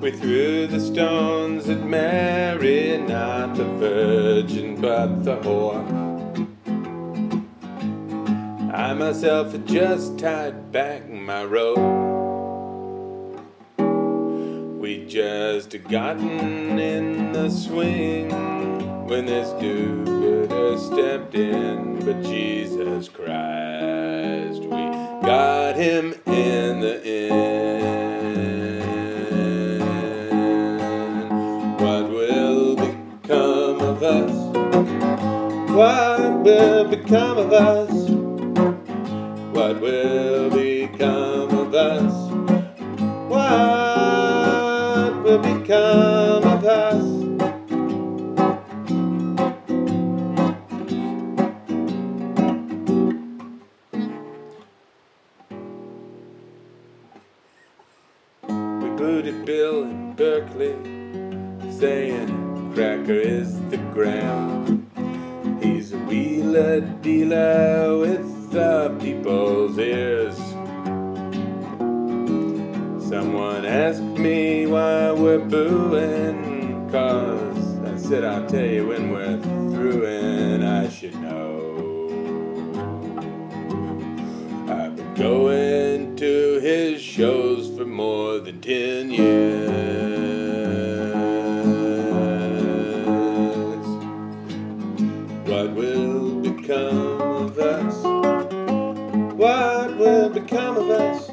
We threw the stones at Mary, not the virgin but the whore. I myself had just tied back my robe. We'd just gotten in the swing when this do-gooder stepped in. But Jesus Christ, we got him in the end. What will become of us? What will become of us? What will become of us? What will become of us? We booted Bill in Berkeley, saying cracker is the gram. He's a wheeler dealer with the people's ears. Someone asked me why we're booing, 'cause I said I'll tell you when we're through, and I should know. I've been going to his shows for more than 10 years. What will become of us? What will become of us?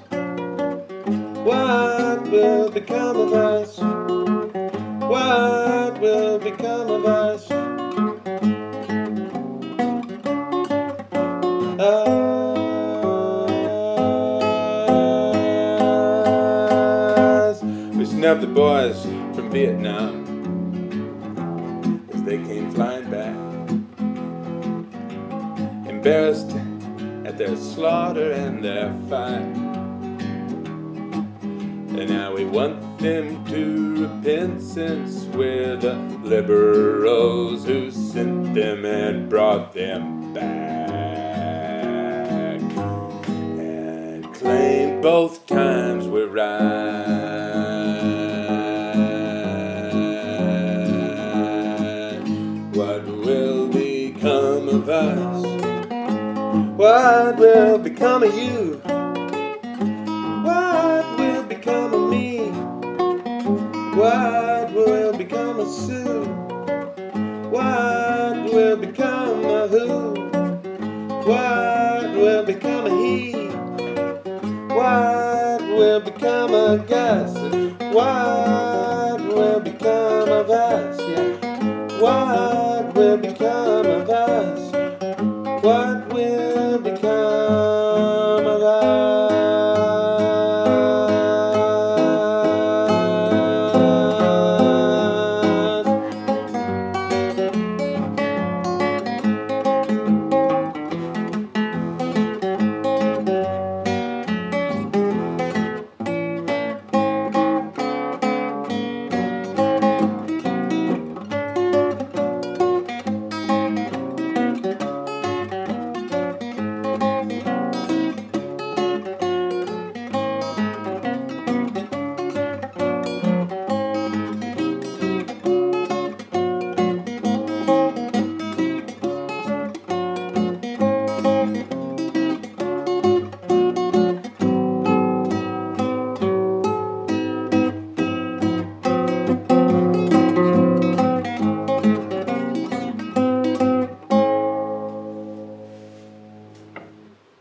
What will become of us? What will become of us? We snubbed the boys from Vietnam as they came flying back, embarrassed at their slaughter and their fight. And now we want them to repent, since we're the liberals who sent them and brought them back, and claim both times we're right. What will become of us? What will become of you? What will become of me? What will become of Sue? What will become of who? What will become of he? What will become of Gus? What